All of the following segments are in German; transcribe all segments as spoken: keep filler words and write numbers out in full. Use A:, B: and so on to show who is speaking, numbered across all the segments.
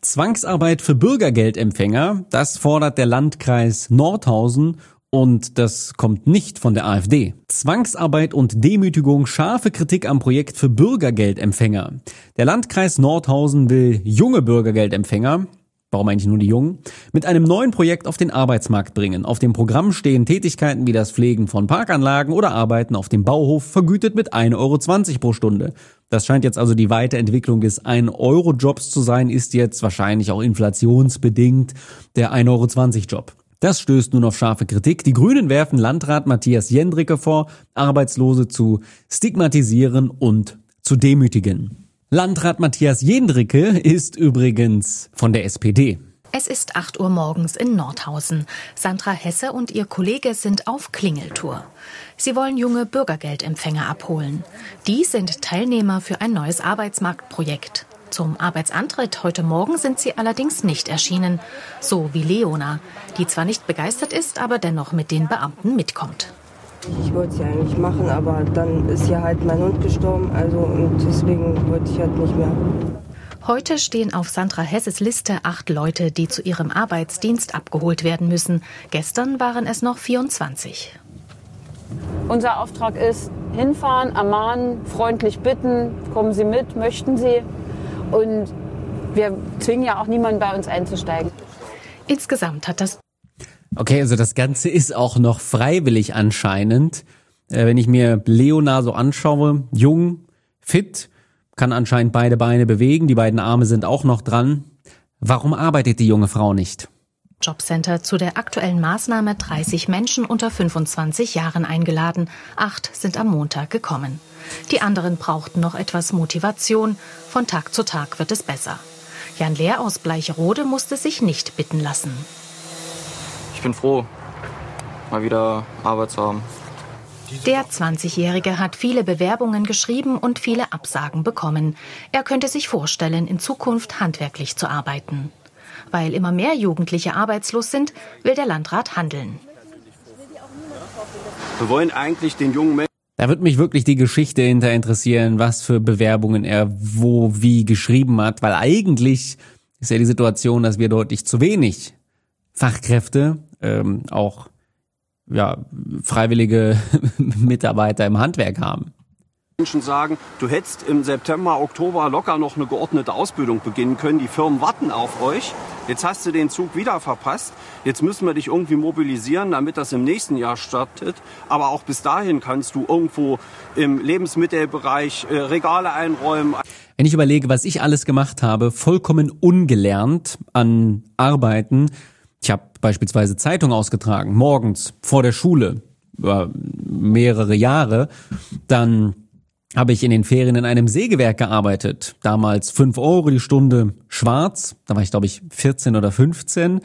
A: Zwangsarbeit für Bürgergeldempfänger, das fordert der Landkreis Nordhausen und das kommt nicht von der AfD. Zwangsarbeit und Demütigung, scharfe Kritik am Projekt für Bürgergeldempfänger. Der Landkreis Nordhausen will junge Bürgergeldempfänger, warum eigentlich nur die Jungen, mit einem neuen Projekt auf den Arbeitsmarkt bringen. Auf dem Programm stehen Tätigkeiten wie das Pflegen von Parkanlagen oder Arbeiten auf dem Bauhof, vergütet mit ein Euro zwanzig pro Stunde. Das scheint jetzt also die Weiterentwicklung des ein Euro Jobs zu sein, ist jetzt wahrscheinlich auch inflationsbedingt der ein Euro zwanzig Job. Das stößt nun auf scharfe Kritik. Die Grünen werfen Landrat Matthias Jendricke vor, Arbeitslose zu stigmatisieren und zu demütigen. Landrat Matthias Jendricke ist übrigens von der S P D.
B: Es ist acht Uhr morgens in Nordhausen. Sandra Hesse und ihr Kollege sind auf Klingeltour. Sie wollen junge Bürgergeldempfänger abholen. Die sind Teilnehmer für ein neues Arbeitsmarktprojekt. Zum Arbeitsantritt heute Morgen sind sie allerdings nicht erschienen. So wie Leona, die zwar nicht begeistert ist, aber dennoch mit den Beamten mitkommt.
C: Ich wollte es ja eigentlich machen, aber dann ist ja halt mein Hund gestorben, also und deswegen wollte ich halt nicht mehr.
B: Heute stehen auf Sandra Hesses Liste acht Leute, die zu ihrem Arbeitsdienst abgeholt werden müssen. Gestern waren es noch vierundzwanzig.
D: Unser Auftrag ist, hinfahren, ermahnen, freundlich bitten, kommen Sie mit, möchten Sie. Und wir zwingen ja auch niemanden bei uns einzusteigen.
B: Insgesamt hat das
A: Okay, also das Ganze ist auch noch freiwillig anscheinend. Äh, wenn ich mir Leona so anschaue, jung, fit, kann anscheinend beide Beine bewegen, die beiden Arme sind auch noch dran. Warum arbeitet die junge Frau nicht?
B: Jobcenter zu der aktuellen Maßnahme dreißig Menschen unter fünfundzwanzig Jahren eingeladen. Acht sind am Montag gekommen. Die anderen brauchten noch etwas Motivation. Von Tag zu Tag wird es besser. Jan Lehr aus Bleicherode musste sich nicht bitten lassen.
E: Ich bin froh, mal wieder Arbeit zu haben.
B: Der zwanzigjährige hat viele Bewerbungen geschrieben und viele Absagen bekommen. Er könnte sich vorstellen, in Zukunft handwerklich zu arbeiten. Weil immer mehr Jugendliche arbeitslos sind, will der Landrat handeln.
F: Wir wollen eigentlich den jungen Menschen...
A: Da wird mich wirklich die Geschichte hinter interessieren, was für Bewerbungen er wo wie geschrieben hat, weil eigentlich ist ja die Situation, dass wir deutlich zu wenig Fachkräfte, ähm, auch ja freiwillige Mitarbeiter im Handwerk haben.
F: Menschen sagen, du hättest im September, Oktober locker noch eine geordnete Ausbildung beginnen können. Die Firmen warten auf euch. Jetzt hast du den Zug wieder verpasst. Jetzt müssen wir dich irgendwie mobilisieren, damit das im nächsten Jahr startet. Aber auch bis dahin kannst du irgendwo im Lebensmittelbereich äh, Regale einräumen.
A: Wenn ich überlege, was ich alles gemacht habe, vollkommen ungelernt an Arbeiten. Ich habe beispielsweise Zeitung ausgetragen, morgens vor der Schule, über mehrere Jahre. Dann habe ich in den Ferien in einem Sägewerk gearbeitet. Damals fünf Euro die Stunde schwarz. Da war ich, glaube ich, vierzehn oder fünfzehn.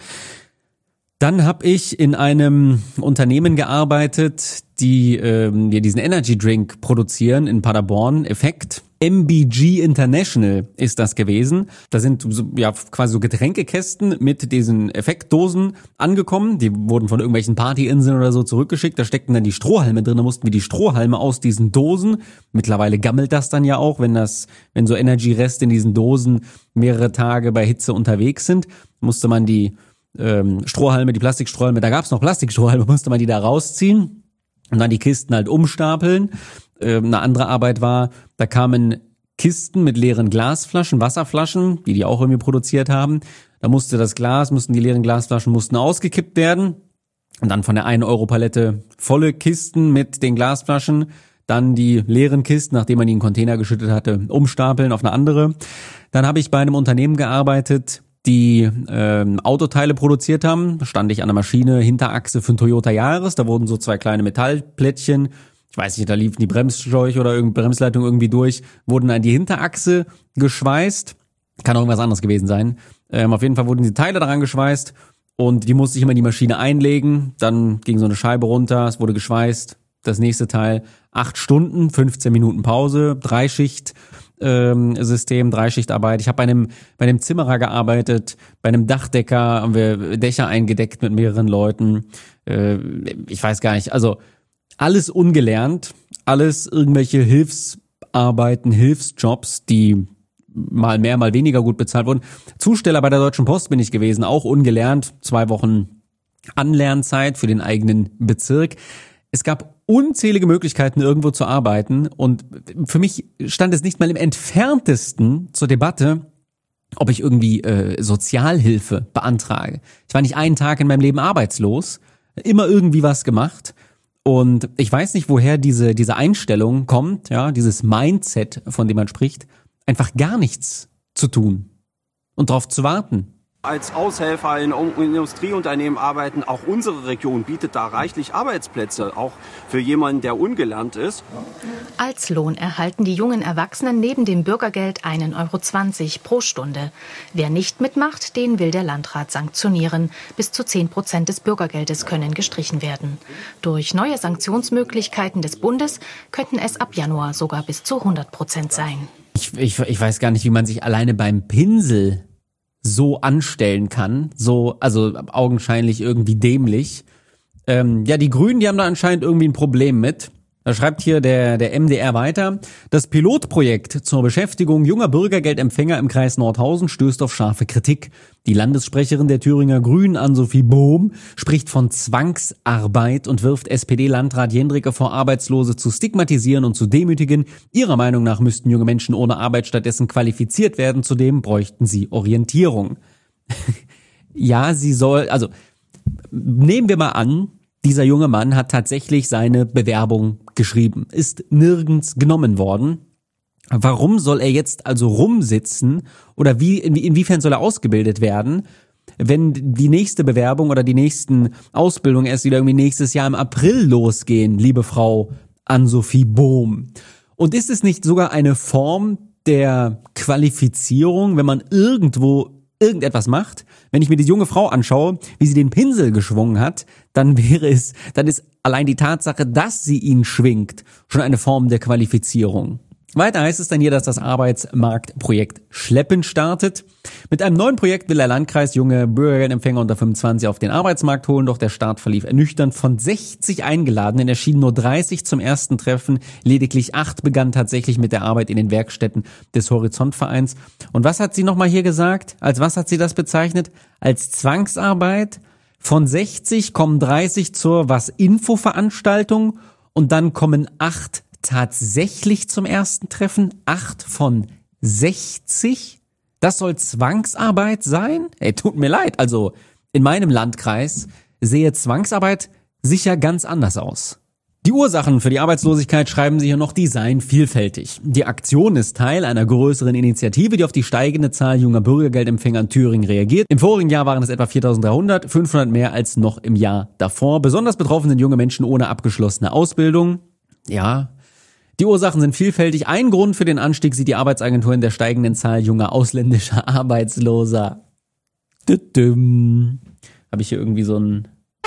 A: Dann habe ich in einem Unternehmen gearbeitet, die ähm, diesen Energy Drink produzieren in Paderborn, Effekt. M B G International ist das gewesen. Da sind so, ja quasi so Getränkekästen mit diesen Effektdosen angekommen. Die wurden von irgendwelchen Partyinseln oder so zurückgeschickt. Da steckten dann die Strohhalme drin. Da mussten wir die Strohhalme aus diesen Dosen. Mittlerweile gammelt das dann ja auch, wenn das, wenn so Energy-Reste in diesen Dosen mehrere Tage bei Hitze unterwegs sind, musste man die ähm, Strohhalme, die Plastikstrohhalme, da gab's noch Plastikstrohhalme, musste man die da rausziehen und dann die Kisten halt umstapeln. Eine andere Arbeit war, da kamen Kisten mit leeren Glasflaschen, Wasserflaschen, die die auch irgendwie produziert haben. Da musste das Glas, mussten die leeren Glasflaschen mussten ausgekippt werden und dann von der ein Euro Palette volle Kisten mit den Glasflaschen, dann die leeren Kisten, nachdem man die in den Container geschüttet hatte, umstapeln auf eine andere. Dann habe ich bei einem Unternehmen gearbeitet, die ähm, Autoteile produziert haben. Da stand ich an der Maschine, Hinterachse für ein Toyota Yaris. Da wurden so zwei kleine Metallplättchen, ich weiß nicht, da liefen die Bremsschläuche oder irgendeine Bremsleitung irgendwie durch, wurden an die Hinterachse geschweißt. Kann auch irgendwas anderes gewesen sein. Ähm, auf jeden Fall wurden die Teile daran geschweißt und die musste ich immer in die Maschine einlegen. Dann ging so eine Scheibe runter, es wurde geschweißt. Das nächste Teil, acht Stunden, fünfzehn Minuten Pause, Dreischicht. Ähm, System, Dreischichtarbeit. Ich habe bei einem bei einem Zimmerer gearbeitet, bei einem Dachdecker haben wir Dächer eingedeckt mit mehreren Leuten. Äh, ich weiß gar nicht, also alles ungelernt, alles irgendwelche Hilfsarbeiten, Hilfsjobs, die mal mehr, mal weniger gut bezahlt wurden. Zusteller bei der Deutschen Post bin ich gewesen, auch ungelernt, zwei Wochen Anlernzeit für den eigenen Bezirk. Es gab unzählige Möglichkeiten, irgendwo zu arbeiten und für mich stand es nicht mal im Entferntesten zur Debatte, ob ich irgendwie äh, Sozialhilfe beantrage. Ich war nicht einen Tag in meinem Leben arbeitslos, immer irgendwie was gemacht und ich weiß nicht, woher diese diese Einstellung kommt, ja, dieses Mindset, von dem man spricht, einfach gar nichts zu tun und darauf zu warten.
F: Als Aushelfer in Industrieunternehmen arbeiten, auch unsere Region bietet da reichlich Arbeitsplätze, auch für jemanden, der ungelernt ist.
B: Als Lohn erhalten die jungen Erwachsenen neben dem Bürgergeld einen Euro zwanzig pro Stunde. Wer nicht mitmacht, den will der Landrat sanktionieren. Bis zu zehn Prozent des Bürgergeldes können gestrichen werden. Durch neue Sanktionsmöglichkeiten des Bundes könnten es ab Januar sogar bis zu hundert Prozent sein.
A: Ich, ich, ich weiß gar nicht, wie man sich alleine beim Pinsel so anstellen kann, so, also augenscheinlich irgendwie dämlich. Ähm, ja, die Grünen, die haben da anscheinend irgendwie ein Problem mit. Da schreibt hier der, der M D R weiter. Das Pilotprojekt zur Beschäftigung junger Bürgergeldempfänger im Kreis Nordhausen stößt auf scharfe Kritik. Die Landessprecherin der Thüringer Grünen, Ann-Sophie Bohm, spricht von Zwangsarbeit und wirft S P D-Landrat Jendricke vor, Arbeitslose zu stigmatisieren und zu demütigen. Ihrer Meinung nach müssten junge Menschen ohne Arbeit stattdessen qualifiziert werden. Zudem bräuchten sie Orientierung. Ja, sie soll, also nehmen wir mal an, dieser junge Mann hat tatsächlich seine Bewerbung geschrieben, ist nirgends genommen worden. Warum soll er jetzt also rumsitzen oder wie inwiefern soll er ausgebildet werden, wenn die nächste Bewerbung oder die nächsten Ausbildungen erst wieder irgendwie nächstes Jahr im April losgehen, liebe Frau Ann-Sophie Bohm? Und ist es nicht sogar eine Form der Qualifizierung, wenn man irgendwo irgendetwas macht? Wenn ich mir die junge Frau anschaue, wie sie den Pinsel geschwungen hat, dann wäre es, dann ist allein die Tatsache, dass sie ihn schwingt, schon eine Form der Qualifizierung. Weiter heißt es dann hier, dass das Arbeitsmarktprojekt Schleppen startet. Mit einem neuen Projekt will der Landkreis junge Bürgergeldempfänger unter fünfundzwanzig auf den Arbeitsmarkt holen, doch der Start verlief ernüchternd. Von sechzig Eingeladenen erschienen nur dreißig zum ersten Treffen, lediglich acht begannen tatsächlich mit der Arbeit in den Werkstätten des Horizontvereins. Und was hat sie nochmal hier gesagt? Als was hat sie das bezeichnet? Als Zwangsarbeit? Von sechzig kommen dreißig zur was Infoveranstaltung und dann kommen acht tatsächlich zum ersten Treffen? Acht von sechzig? Das soll Zwangsarbeit sein? Ey, tut mir leid. Also in meinem Landkreis sehe Zwangsarbeit sicher ganz anders aus. Die Ursachen für die Arbeitslosigkeit, schreiben sie hier noch, die seien vielfältig. Die Aktion ist Teil einer größeren Initiative, die auf die steigende Zahl junger Bürgergeldempfänger in Thüringen reagiert. Im vorigen Jahr waren es etwa viertausenddreihundert, fünfhundert mehr als noch im Jahr davor. Besonders betroffen sind junge Menschen ohne abgeschlossene Ausbildung. Ja, die Ursachen sind vielfältig. Ein Grund für den Anstieg sieht die Arbeitsagentur in der steigenden Zahl junger ausländischer Arbeitsloser. Habe ich hier irgendwie so ein...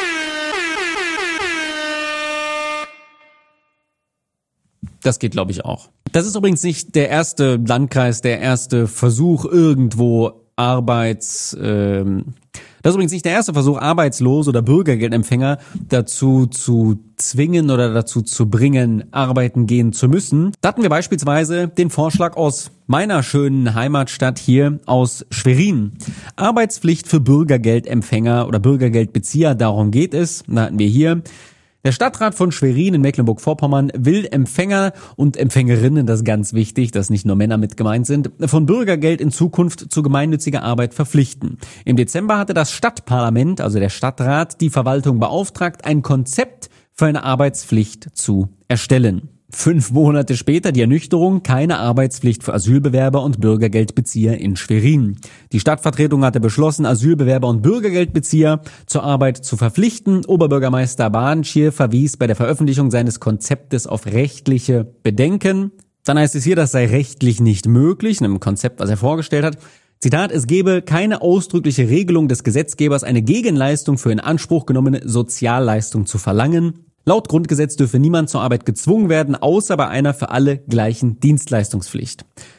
A: Das geht, glaube ich, auch. Das ist übrigens nicht der erste Landkreis, der erste Versuch, irgendwo Arbeits... Ähm, das ist übrigens nicht der erste Versuch, Arbeitslose oder Bürgergeldempfänger dazu zu zwingen oder dazu zu bringen, arbeiten gehen zu müssen. Da hatten wir beispielsweise den Vorschlag aus meiner schönen Heimatstadt hier, aus Schwerin. Arbeitspflicht für Bürgergeldempfänger oder Bürgergeldbezieher, darum geht es. Da hatten wir hier: Der Stadtrat von Schwerin in Mecklenburg-Vorpommern will Empfänger und Empfängerinnen, das ist ganz wichtig, dass nicht nur Männer mit gemeint sind, von Bürgergeld in Zukunft zu gemeinnütziger Arbeit verpflichten. Im Dezember hatte das Stadtparlament, also der Stadtrat, die Verwaltung beauftragt, ein Konzept für eine Arbeitspflicht zu erstellen. Fünf Monate später die Ernüchterung: keine Arbeitspflicht für Asylbewerber und Bürgergeldbezieher in Schwerin. Die Stadtvertretung hatte beschlossen, Asylbewerber und Bürgergeldbezieher zur Arbeit zu verpflichten. Oberbürgermeister Bahnschir verwies bei der Veröffentlichung seines Konzeptes auf rechtliche Bedenken. Dann heißt es hier, das sei rechtlich nicht möglich, in einem Konzept, was er vorgestellt hat. Zitat: Es gebe keine ausdrückliche Regelung des Gesetzgebers, eine Gegenleistung für in Anspruch genommene Sozialleistung zu verlangen. Laut Grundgesetz dürfe niemand zur Arbeit gezwungen werden, außer bei einer für alle gleichen Dienstleistungspflicht.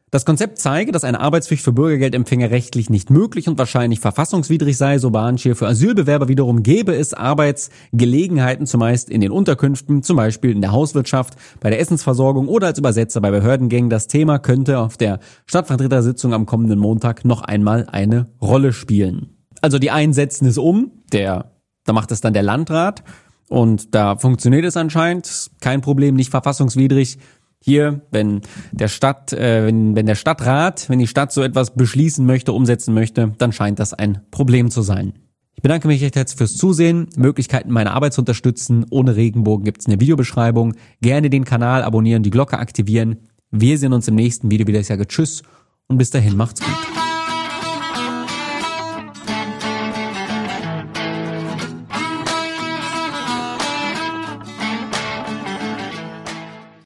A: Das Konzept zeige, dass eine Arbeitspflicht für Bürgergeldempfänger rechtlich nicht möglich und wahrscheinlich verfassungswidrig sei, so Barnschir. Für Asylbewerber wiederum gäbe es Arbeitsgelegenheiten, zumeist in den Unterkünften, zum Beispiel in der Hauswirtschaft, bei der Essensversorgung oder als Übersetzer bei Behördengängen. Das Thema könnte auf der Stadtvertretersitzung am kommenden Montag noch einmal eine Rolle spielen. Also die einen setzen es um, der, da macht es dann der Landrat und da funktioniert es anscheinend, kein Problem, nicht verfassungswidrig. Hier, wenn der Stadt, äh, wenn, wenn der Stadtrat, wenn die Stadt so etwas beschließen möchte, umsetzen möchte, dann scheint das ein Problem zu sein. Ich bedanke mich recht herzlich fürs Zusehen. Möglichkeiten, meine Arbeit zu unterstützen. Ohne Regenbogen gibt es eine Videobeschreibung. Gerne den Kanal abonnieren, die Glocke aktivieren. Wir sehen uns im nächsten Video wieder. Ich sage Tschüss und bis dahin macht's gut.